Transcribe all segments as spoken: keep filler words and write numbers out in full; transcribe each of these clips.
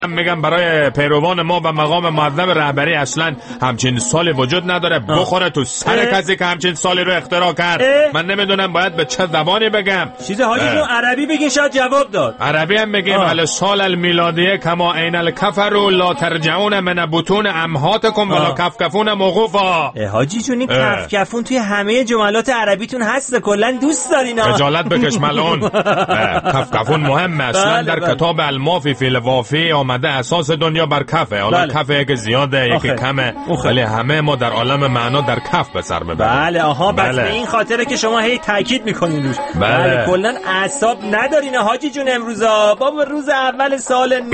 میگم برای پیروان ما و مقام معظم رهبری اصلا همچین سالی وجود نداره. بخوره تو سر کسی که همچین سالی رو اختراع کرد. من نمیدونم باید به چه زبانی بگم. چیز حاجی جون عربی بگین شاید جواب داد. عربی هم بگیم ال سال المیلادیه کما عین الکفر لا ترجعون من بطون امهاتکم ولا کفکفون موقوفا. حاجی جون این کفکفون توی همه جملات عربیتون هست، کلا دوست دارین. خجالت بکش ملعون. کفکفون مهمه اصلا در کتاب المافی فی الوافی اومده اساس دنیا بر کفه. حالا کف یکی زیاده یکی کمه، ولی همه ما در عالم معنا در کف به سر میبریم. بله آها بله. بس به این خاطره که شما هی تاکید میکنین روش. بله, بله. کلا اعصاب ندارین حاجی جون. امروزا بابا روز اول سال نو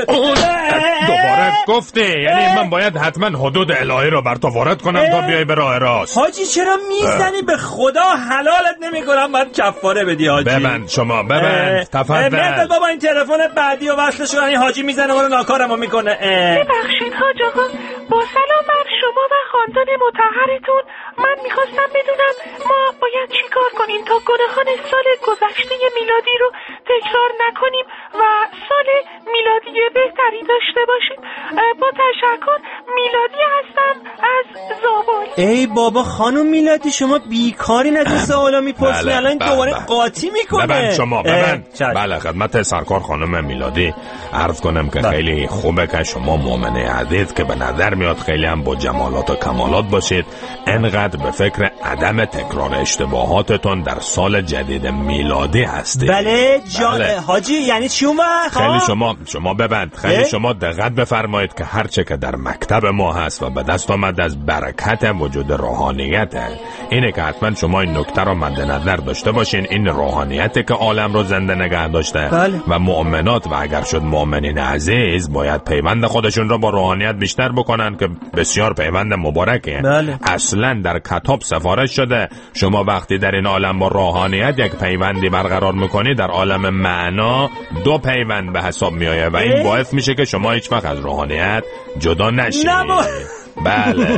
دوباره گفتی، یعنی من باید حتما حدود الهی رو بر تو وارد کنم تا بیای به راه راست. حاجی چرا میزنی؟ به خدا حلالت نمیکنم باید کفاره بدی حاجی. ببند شما ببند. تفضل بابا این تلفن بعدی و وصلش رو حاجی میزنه ما رو ناکارمو میکنه. ببخشید حاج آقا، با سلام بر شما و خاندان مطهرتون. من میخواستم بدونم ما باید چی کار کنیم تا گناهان سال گذشته میلادی رو تکرار نکنیم و سال میلادی بهتری داشته باشیم. با تشکر، میلادی هستم از زابل. ای بابا خانم میلادی شما بیکاری از این سوالا میپرسی. الان دوباره قاطی میکنه. ببند شما ببند. بله خدمت سرکار خانم میلادی عرض کنم که خیلی خوبه که شما مؤمنه عزیز که به نظر میاد خیلی هم با جمالات و کمالات باشید انقدر به فکر عدم تکرار اشتباهاتتون در سال جدید میلادی هستید. بله جان بله. حاجی یعنی چی اون وقت؟ خیلی شما شما ببند خیلی اه؟ شما دقت بفرمایید که هرچه که در مکتب ما هست و به دست آمد از برکت وجود روحانیت اینه که حتما شما این نکته رو مد نظر داشته باشین. این روحانیتی که عالم رو زنده نگه داشته بله. و مؤمنات و اگر شد مؤمنین عزیز باید پیوند خودشون رو با روحانیت بیشتر بکنن که بسیار پیوند مبارکه. بله. اصلا در کتاب سفارش شده شما وقتی در این عالم با روحانیت یک پیوندی برقرار میکنی در عالم معنا دو پیوند به حساب میآید و این باعث میشه که شما هیچ وقت از روحانیت جدا نشید. بله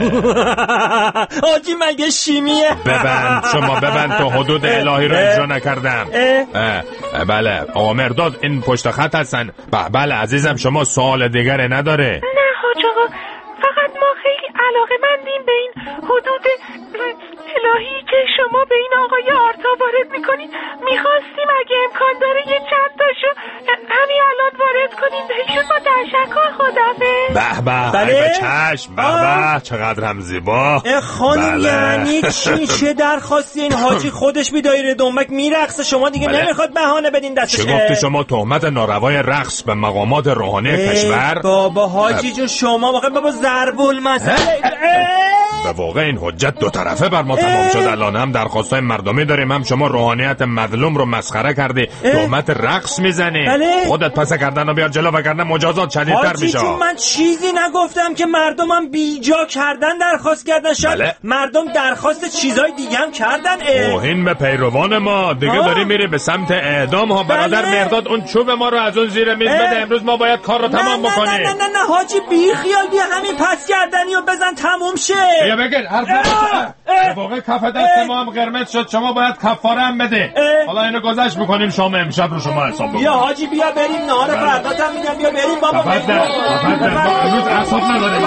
حاجی مگه شیمیه؟ ببند شما ببند تو حدود الهی رو اجرا نکردم. اه. اه. بله آقا مرداد این پشت خط هستن. بله عزیزم شما سوال دیگری نداره؟ نه حاج آقا، فقط ما خیلی علاقه مندیم به این حدود الهی که شما به این آقای آرتا وارد میکنید. میخواستیم اگه امکان داره یه چند تاشو همین الان وارد کنیم بهشون. با تشکر خدافظ. به به بله چشم به به چقدر هم زیبا. خانم بله. یعنی چی؟ چه درخواستی؟ این حاجی خودش بی دایره دنبک میرقصه شما دیگه بله. نمیخواد بهانه بدین دستش. چه گفتی شما؟ تهمت ناروای رقص به مقامات روحانی کشور؟ بابا حاجی جون شما واقعا بابا ضرب المثل. به واقع این حجت دو طرفه بر ما تمام شد. الان هم درخواستای مردمی داریم هم شما روحانیت مظلوم رو مسخره کردی تهمت رقص میزنی. بله. خودت پس کردن و بیار جلو وگرنه مجازات شدیدتر میشه. حاجی من چیزی نگفتم که مردمم بیجا کردن درخواست کردن. شاید بله. مردم درخواست چیزای دیگه هم کردن. توهین به پیروان ما دیگه. داری میری به سمت اعدام ها. برادر بله. مرداد اون چوب ما رو از اون زیر میز بده. امروز ما باید کار رو تمام بکنیم. نه نه نه نه حاجی بی خیال بیا همین پس گردنی و بزن تموم شه. بیا بگیر حرف نمیزنه. به واقع کف دست ما هم قرمز شد. شما باید کفاره هم بده. حالا اینو گذشت میکنیم شام امشب رو شما حساب بکنیم. بیا حاجی بیا بریم نهار فردات هم میگم بیا بریم بابا. تفضل تفضل امروز اعصاب نداریم.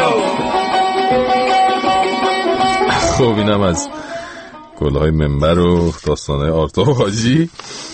خب اینم از گلهای منبر و داستانهای آرتا و حاجی.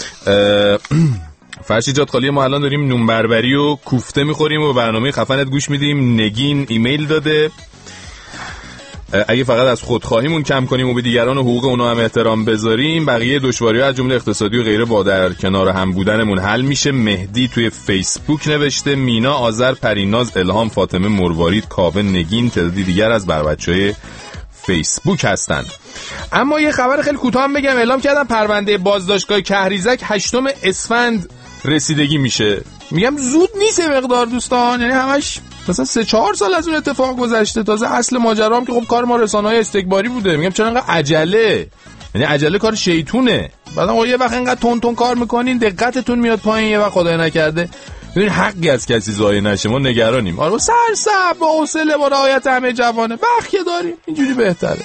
فرشی جات خالی ما الان داریم نون بربری و کوفته میخوریم و برنامه خفنت گوش میدیم. نگین ایمیل داده اگه فقط از خودخواهیمون کم کنیم و به دیگران و حقوق اونا هم احترام بذاریم بقیه دشواری‌ها از جمله اقتصادی و غیره با در کنار هم بودنمون حل میشه. مهدی توی فیسبوک نوشته. مینا آذر، پریناز، الهام، فاطمه مروارید، کاوه، نگین، تعدادی دیگر از بر بچهای فیسبوک هستن. اما یه خبر خیلی کوتاه هم بگم. اعلام کردم پرونده بازداشتگاه کهریزک هشتم اسفند رسیدگی میشه. میگم زود نیست مقدار دوستان، یعنی همش مثلا سه چهار سال از اون اتفاق گذشته. تازه اصل ماجرا هم که خب کار ما رسانه‌های استکباری بوده. میگم چرا انقدر عجله؟ یعنی عجله کار شیطونه. بعدا یه وقت انقدر تون تون کار میکنین دقتتون میاد پایین، یه وقت خدای نکرده ببین حقی از کسی ضایع نشه. ما نگرانیم. آره سرسب با حوصله با رعایت همه جوانه وقت که داریم اینجوری بهتره.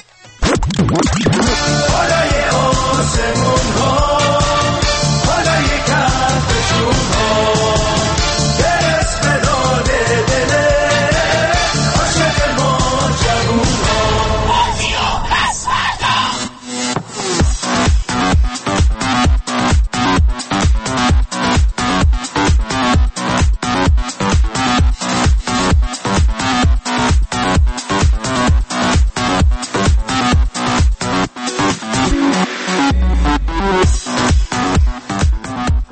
بالای آسمون ها بالای کهکشون ها به اسم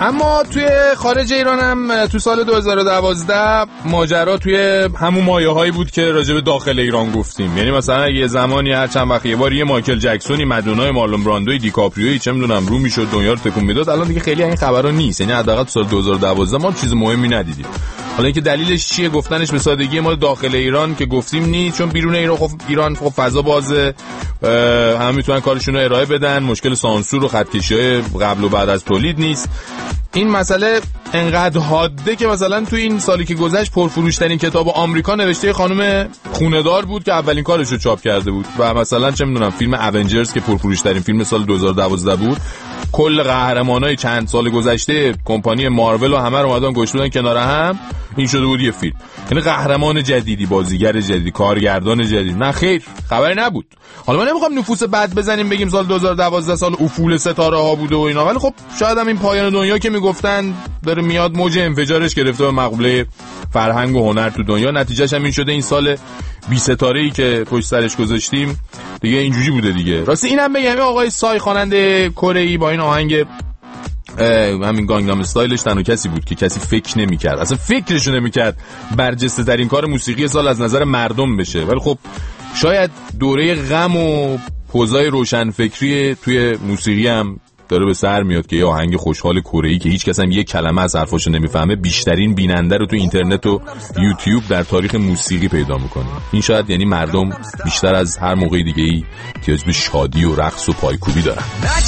اما توی خارج ایران هم تو سال دو هزار و دوازده ماجرا توی همون مایه‌هایی بود که راجع به داخل ایران گفتیم. یعنی مثلا یه زمانی هر چند وقت یه بار یه مایکل جکسونی، مدونای مارلون براندوی، دیکاپریوی چه میدونم رو میشد دنیا رو تکون میداد. الان دیگه خیلی این خبرا نیست. یعنی حداقل تو سال دو هزار و دوازده ما چیز مهمی ندیدیم. حالا اینکه دلیلش چیه گفتنش به سادگی ما داخل ایران که گفتیم نیست، چون بیرون ایران خب ایران خب فضا بازه، همه میتونن کارشون رو ارائه بدن، مشکل سانسور و خطکشی‌های قبل و بعد از تولید نیست. این مسئله انقدر حاده که مثلا تو این سالی که گذشت پرفروش‌ترین کتاب آمریکا نوشته خانم خونه‌دار بود که اولین کارش رو چاپ کرده بود. و مثلا چه میدونم فیلم اونجرز که پرفروش‌ترین فیلم سال دو هزار و دوازده بود، کل قهرمانای چند سال گذشته کمپانی مارول و همه رو اومدن گشودن کنار هم، این شده بود یه فیلم. یعنی قهرمان جدیدی، بازیگر جدیدی، کارگردان جدید. نه خیر، خبری نبود. حالا ما نمیخوام نفوس بد بزنیم بگیم سال دو هزار و دوازده سال افول ستاره ها بوده و اینا، ولی خب شاید هم این پایان دنیا که میگفتن داره میاد، موج انفجارش گرفته به مقوله فرهنگ و هنر تو دنیا. نتیجهش هم این شده این سال بی ستاره‌ای که پشت سرش گذاشتیم دیگه اینجوری بوده دیگه. راستی اینم بگم آقای سای خواننده کره‌ای با این آهنگ همین گانگنام استایلش تنها کسی بود که کسی فکر نمی‌کرد، اصلا فکرشو نمی‌کرد برجسته ترین کار موسیقی سال از نظر مردم بشه. ولی خب شاید دوره غم و پوزای روشنفکری توی موسیقی هم داره به سر میاد که یه آهنگ خوشحال کره‌ای که هیچ کس هم یک کلمه از حرفاشو نمیفهمه بیشترین بیننده رو تو اینترنت و یوتیوب در تاریخ موسیقی پیدا میکنه. این شاید یعنی مردم بیشتر از هر موقع دیگه‌ای احتیاج به شادی و رقص و پایکوبی دارن.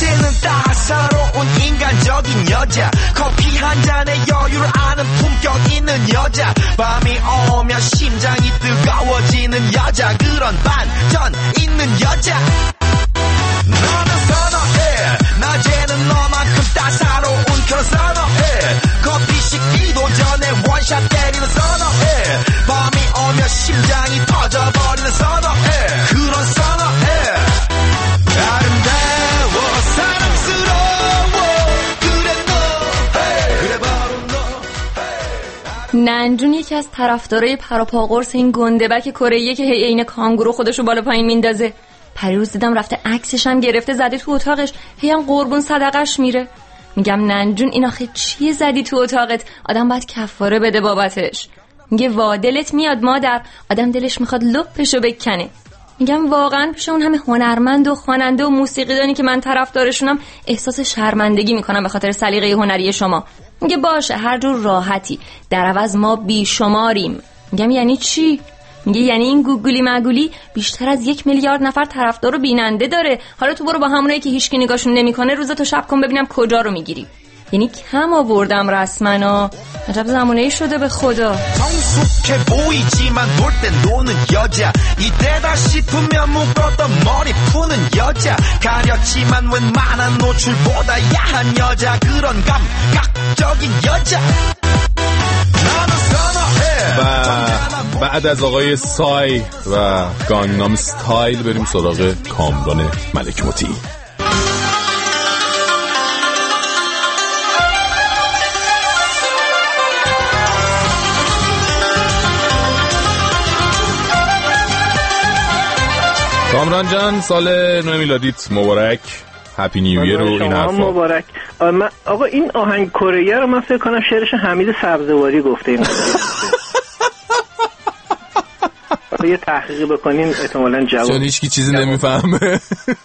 낮에는 너만큼 따사로운 그런 선어해 커피 식기도 전에 원샷 때리는 선어해 밤이 오면 심장이 터져버리는 선어해 그런 선어해 아름다워 사랑스러워 그래 너 그래 바로 너 ننجون یکی از طرفدارای پروپاقرص این گندبک کره‌ایه که هی عین کانگورو خودشو بالا پایین میندازه. پریروز دیدم رفته عکسش هم گرفته زده تو اتاقش، هی هم قربون صدقش میره. میگم ننجون این آخه چیه زدی تو اتاقت؟ آدم باید کفاره بده بابتش. میگه وا دلت میاد مادر، آدم دلش میخواد لپشو بکنه. میگم واقعا پیش اون همه هنرمند و خواننده و موسیقیدانی که من طرفدارشونم احساس شرمندگی میکنم به خاطر سلیقه هنری شما. میگه باشه هر جور راحتی، در عوض ما بیشماریم. میگم یعنی چی؟ میگه یعنی این گوگلی مگولی بیشتر از یک میلیارد نفر طرفدار و بیننده داره. حالا تو برو با همونایی که هیچکی نگاهشون نمیکنه روزا تو شب کن ببینم کجا رو میگیری. یعنی کم آوردم رسما. عجب زمانه‌ای شده به خدا. 성숙해 보이지만 놀 땐 노는 여자 이때다 싶으면 묶었던 머리 푸는 여자 가렸지만 웬만한 노출보다 야한 여자 그런 감각적인 여자 나는 선어해. و بعد از آقای سای و گانگنام استایل بریم سراغ کامران ملک مطیع. کامران جان سال نو میلادیت مبارک، هپی نیو ایر و این حرفا. مبارک. من آقا این آهنگ کره رو من فکر کنم شعرش حمید سبزواری گفته. این یه تحقیقی بکنین احتمالاً جواب، چون هیچ کی چیزی نمیفهمه.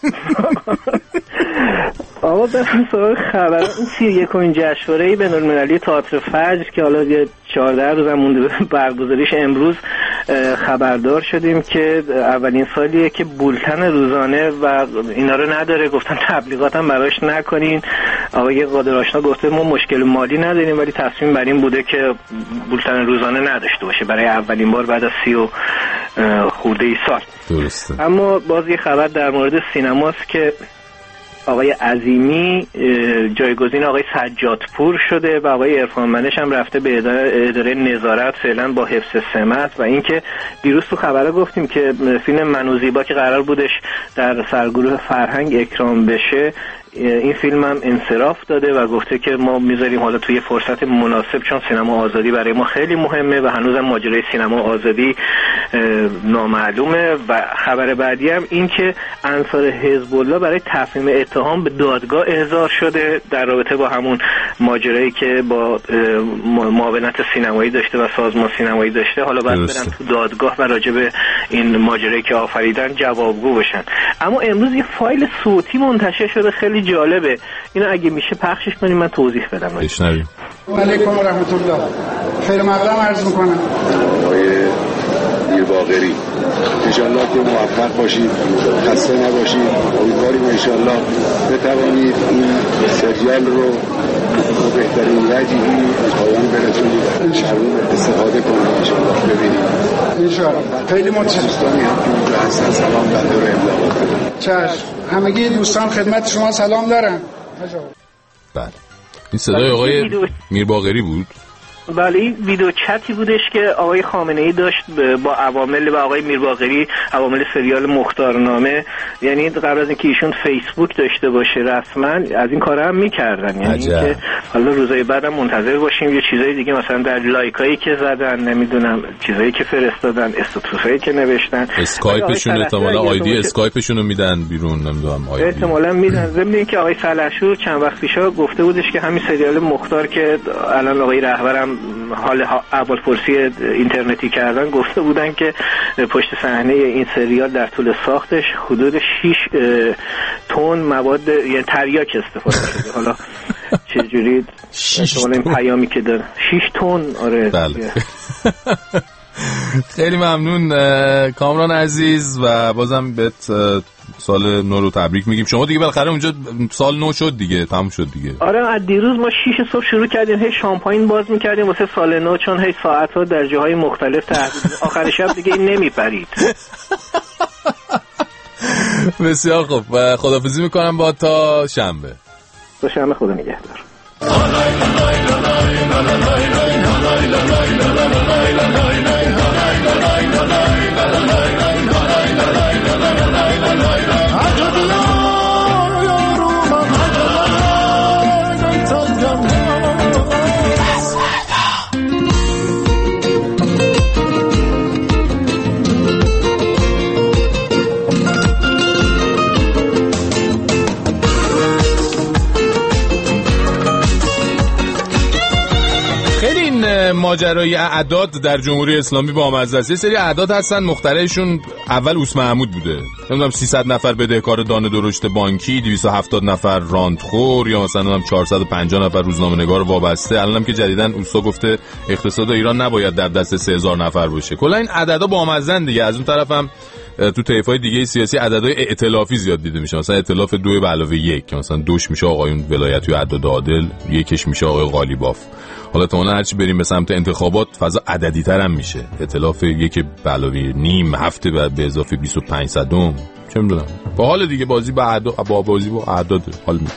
آقا بریم سراغ خبر. این سی و یکمین جشنواره بین‌المللی تئاتر فجر که حالا یه چهارده روز هم مونده به برگزاریش، امروز خبردار شدیم که اولین سالیه که بولتن روزانه و اینا رو نداره. گفتن تبلیغات هم براش نکنین. آقای قادر آشنا گفته ما مشکل مالی نداریم ولی تصمیم بر این بوده که بولتن روزانه نداشته باشه برای اولین بار بعد از سی و خورده ای سال. درسته. اما باز یه خبر در مورد سینماست که آقای عظیمی جایگزین آقای سجادپور شده و آقای عرفان منش هم رفته به اداره نظارت فعلا با حفظ سمت. و اینکه دیروز تو خبره گفتیم که فیلم من و زیبا که قرار بودش در سرگروه فرهنگ اکرام بشه، این فیلم هم انصراف داده و گفته که ما میذاریم حالا توی فرصت مناسب، چون سینما آزادی برای ما خیلی مهمه و هنوزم ماجرای سینما آزادی نامعلومه. و خبر بعدی هم این که انصار حزب الله برای تفهیم اتهام به دادگاه احضار شده در رابطه با همون ماجرایی که با معاونت سینمایی داشته و سازمان سینمایی داشته. حالا باید برن تو دادگاه و راجع به این ماجرایی که آفریدن جوابگو بشن. اما امروز یه فایل صوتی منتشر شده خیلی جالبه، اینو اگه میشه پخشش کنیم من توضیح بدم. بشنویم. علیکم و رحمت الله. خیر مقدم عرض میکنم. آقای میرباقری انشالله که موفق باشید، خسته نباشید، امیدواریم انشالله بتوانید این سریال رو به بهترین وجهی از پایان برسونید، انشالله استفاده کنید، انشالله ببینید انشالله. خیلی متشکرم. هم هستن سلام بنده رو ابلاغ کنید. چشم. همگی دوستان خدمت شما سلام دارم. بله این صدای آقای میرباقری بود. بله این ویدیو چتی بودش که آقای خامنه‌ای داشت با عوامل و آقای میرباقری، عوامل سریال مختارنامه. یعنی قبل از اینکه ایشون فیسبوک داشته باشه رسما از این کارا هم میکردن. یعنی که حالا روزهای بعدم منتظر باشیم یه چیزای دیگه مثلا در لایکایی که زدن، نمیدونم چیزایی که فرستادن، استاتوسایی که نوشتن، اسکایپشون احتمالاً آیدی اسکایپشون رو میدن بیرون، نمیدونم آیدی احتمالاً میدن. ضمن اینکه آقای سلحشور چند وقت پیش گفته بودش که همین سریال مختار که الان آقای رهبرم حال احوالپرسی اینترنتی کردن گفته بودن که پشت صحنه این سریال در طول ساختش حدود شش تن مواد یعنی تریاک استفاده شده. حالا چجوری احتمالاً این پیامی که داره شش تن. آره بله. خیلی ممنون کامران عزیز و بازم بهت سال نو رو تبریک میگیم. شما دیگه بالاخره اونجا سال نو شد دیگه، تموم شد دیگه. آره از دیروز ما شیش صبح شروع کردیم هی شامپاین باز میکردیم واسه سال نو، چون هی ساعت‌ها در جاهای مختلف تحویل آخر شب دیگه این نمیپرید. بسیار خوب و خداحافظی میکنم با تا شنبه. تا شنبه خدا نگهدار. ماجرای اعداد در جمهوری اسلامی با مزه است. یه سری اعداد هستن مخترعشون اول اوس محمود بوده، نمیدونم سیصد نفر بدهکار دانه درشت بانکی، دویست و هفتاد نفر راندخور، یا مثلا چهارصد و پنجاه نفر روزنامه‌نگار وابسته. الانم که جدیدن اوستا گفته اقتصاد ایران نباید در دست سه هزار نفر باشه. کلا این عددا با مزن دیگه. از اون طرفم تو طیف‌های دیگه سیاسی عددهای ائتلافی زیاد دیده میشه. مثلا ائتلاف دو به علاوه یک که مثلا دوش میشه آقایون ولایتی و اعداد عادل، یکش میشه آقای قالیباف. حالا تا اون هرچی بریم به سمت انتخابات فضا عددی تر هم میشه. ائتلاف یک به علاوه نیم هفته بعد به اضافه بیست و پنج صدم، چه میدونم. با حال دیگه بازی با اعداد، با بازی با اعداد حال میده.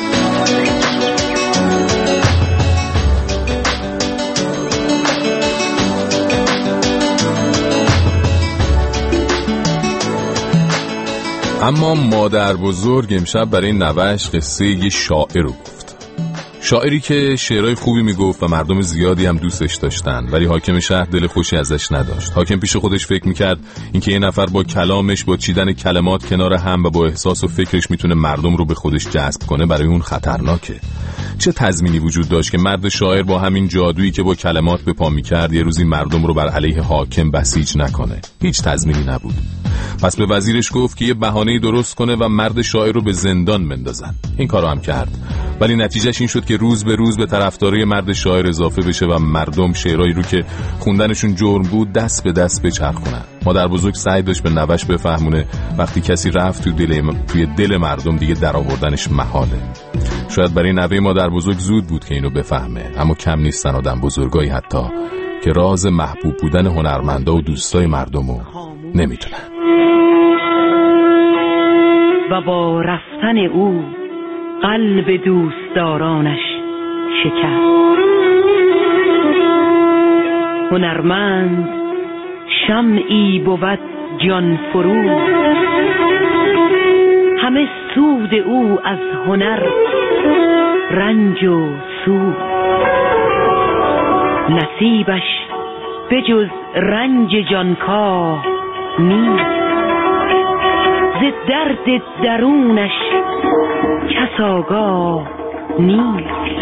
اما مادر بزرگ امشب برای نوش قصه یه شاعر رو گفت. شاعری که شعرهای خوبی میگفت و مردم زیادی هم دوستش داشتن، ولی حاکم شهر دل خوشی ازش نداشت. حاکم پیش خودش فکر میکرد اینکه یه نفر با کلامش، با چیدن کلمات کنار هم و با احساس و فکرش میتونه مردم رو به خودش جذب کنه، برای اون خطرناکه. چه تضمینی وجود داشت که مرد شاعر با همین جادویی که با کلمات به پا میکرد یه روزی مردم رو بر علیه حاکم بسیج نکنه؟ هیچ تضمینی نبود. پس به وزیرش گفت که یه بهانه‌ای درست کنه و مرد شاعر رو به زندان بندازن. این کارو هم کرد، ولی نتیجهش این شد که روز به روز به طرفدارای مرد شاعر اضافه بشه و مردم شعرهایی رو که خوندنشون جرم بود دست به دست بچرخونن. مادر بزرگ سعی داشت به نوش بفهمونه وقتی کسی رفت تو دل م... توی دل مردم دیگه درآوردنش محاله. شاید برای نوه مادر بزرگ زود بود که اینو بفهمه، اما کم نیستن آدم بزرگایی حتی که راز محبوب بودن هنرمندا و دوستای مردمو نمیتونن. و با رفتن او قلب دوستدارانش شکست. هنرمند شمعی بود جان فرو، همه سود او از هنر رنج و سود. نصیبش بجز رنج جانکاه نیست. ز درد درونش کس آگاه نیست.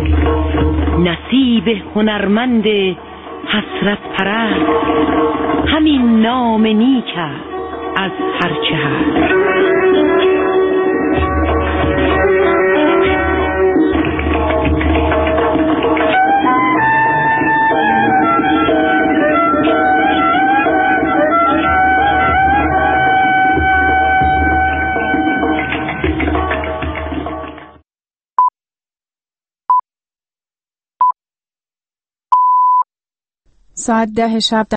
نصیب هنرمند حسرت پرست همین نام نیک از هرچه هست. ساعت ده شب